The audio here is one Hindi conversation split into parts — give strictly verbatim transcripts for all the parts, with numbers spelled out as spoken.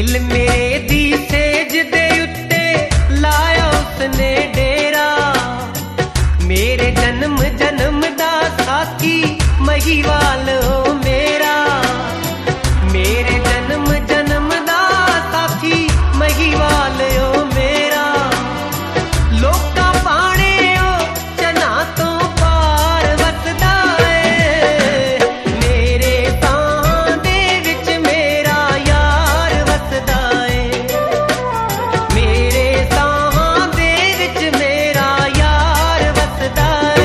दिल मेरे दी सेज दे उत्ते लाया उसने डेरा। मेरे जन्म जन्म दा साथी महिवाल हो मेरा। मेरे जन्म जन्म दा साथी महिवाल हो मेरा। लोका पाने ओ चना तो पार वसदा है। मेरे तां दे विच मेरा यार वसदा है। मेरे तां दे विच मेरा यार वसदा है।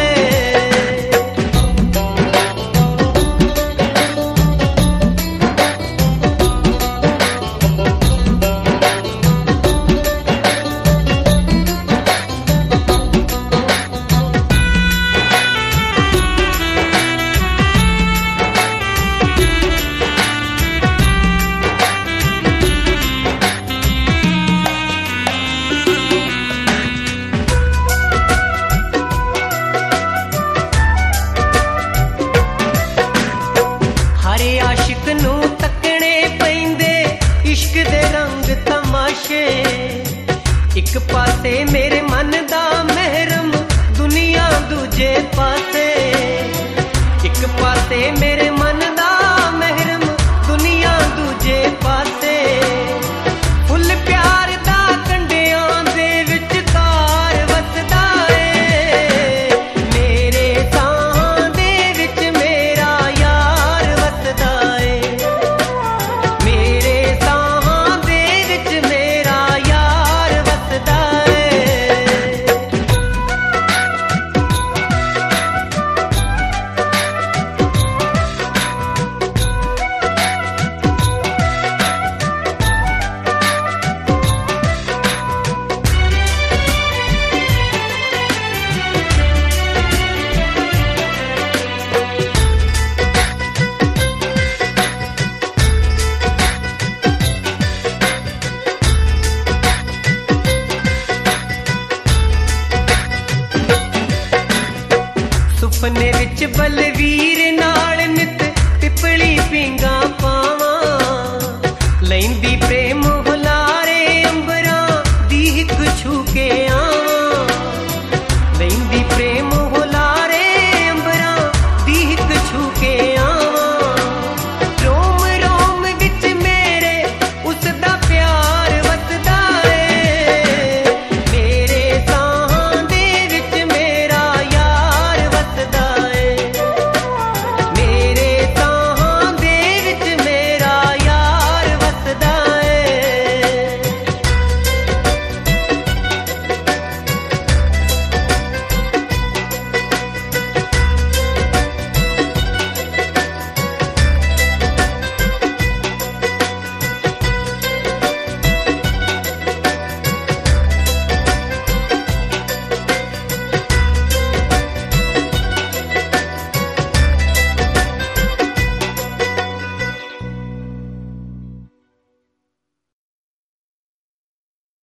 हरे आशिक नू तकने पैंदे इश्क दे रंग तमाशे। एक पासे मेरे मन दा महरम दुनिया दूजे पासे। एक पासे मेरे मन दा महरम दुनिया दूजे पासे। फुल प्यार दा कंडियां दे विचकार वसदा है। मेरे तां दे विच मेरा यार वसदा है। मेरे तां दे विच मेरा यार वसदा है। सुपने विच बलवीर नाल नित पिपली पींगा पावां। लैंदी